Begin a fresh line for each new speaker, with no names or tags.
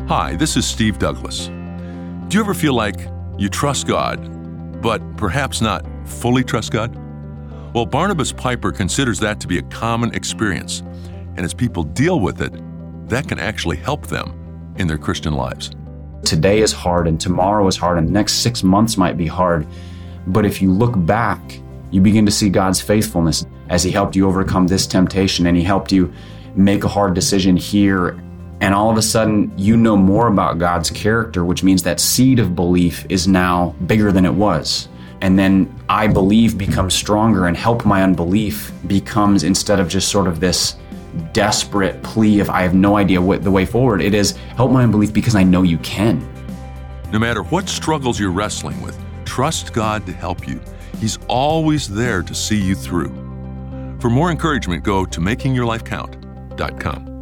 Hi, this is Steve Douglas. Do you ever feel like you trust God, but perhaps not fully trust God? Well, Barnabas Piper considers that to be a common experience, and as people deal with it, that can actually help them in their Christian lives.
Today is hard, and tomorrow is hard, and the next 6 months might be hard, but if you look back, you begin to see God's faithfulness as He helped you overcome this temptation, and He helped you make a hard decision here. And all of a sudden, you know more about God's character, which means that seed of belief is now bigger than it was. And then I believe becomes stronger, and help my unbelief becomes, instead of just sort of this desperate plea of I have no idea what the way forward, it is help my unbelief because I know you can.
No matter what struggles you're wrestling with, trust God to help you. He's always there to see you through. For more encouragement, go to makingyourlifecount.com.